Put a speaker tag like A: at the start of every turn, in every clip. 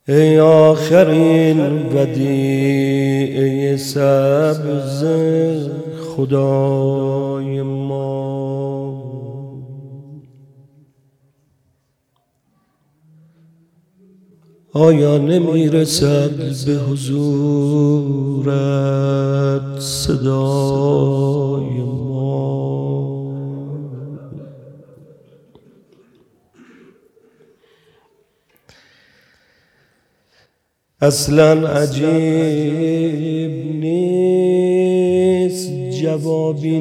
A: ای آخرین ودیعه سبز خدای ما، آیا نمیرسد به حضورت صدای ما؟ اصلا عجیب نیست جوابی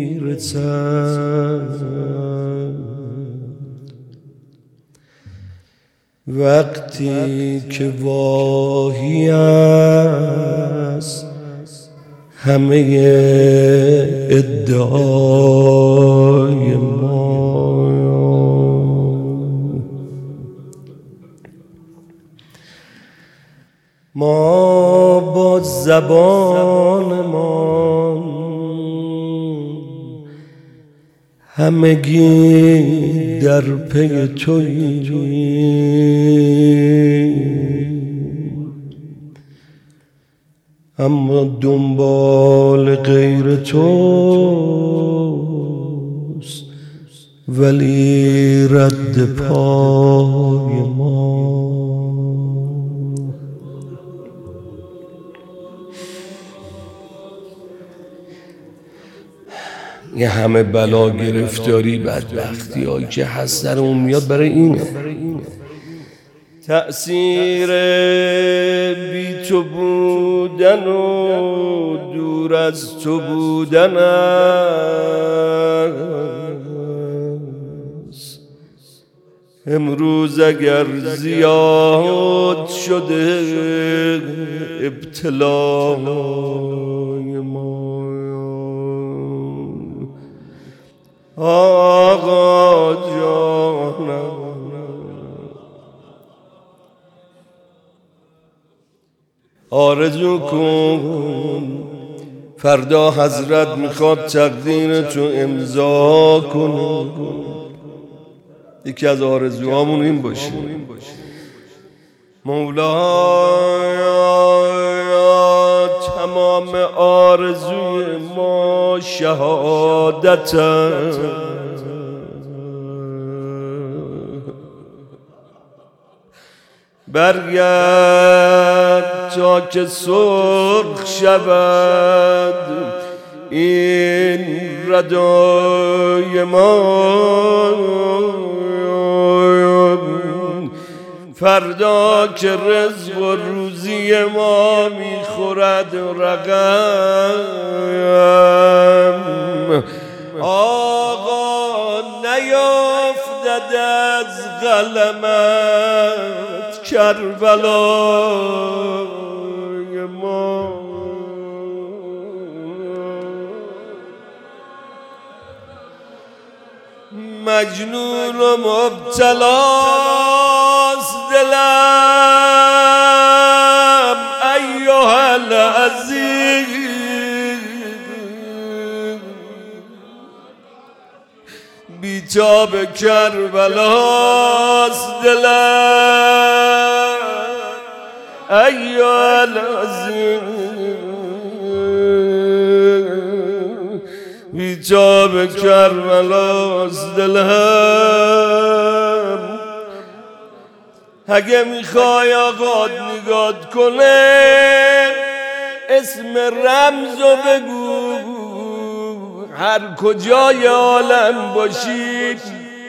A: نمیرسد وقتی که واهی است همه ادعای ما. ما با زبانمان همگی در پی توییم، اما دنبال غیر توست ولی رد پای ما. یه همه بلا گرفتاری بدبختی هایی که هست در اون میاد برای اینه. تأثیر بی تو بودن و دور از تو بودن است. امروز اگر زیاد شده ابتلای ما، آقا جانم آرزو کن فردا حضرت میخواد تقدیر تو امضا کنه. یکی از آرزوهامون این باشه مولایا تمام آرزوی ما شهادت برگرد تا که سرخ شود این ردای ما، فردا که رزق و روزی ما میخورد رقم. آقا نیافتد از قلمت کربلای ما، مجنون و مبتلاست دلم ایها العزیز، بیتاب کربلاست دلم ایها العزیز، بیتاب کربلاست دلم. اگه میخوای آقا نگات کنه اسم رمزو بگو، هر کجای عالم باشی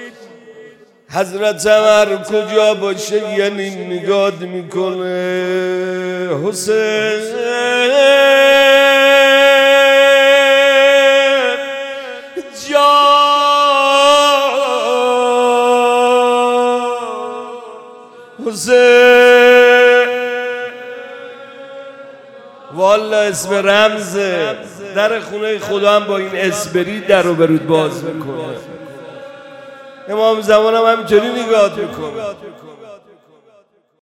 A: حضرت هر کجا باشه یعنی نگات میکنه. حسین والا اسم رمزه، در خونه خدا هم با این اسم برید در رو برود باز میکنه. امام زمان هم همینطوری نگاه میکنه.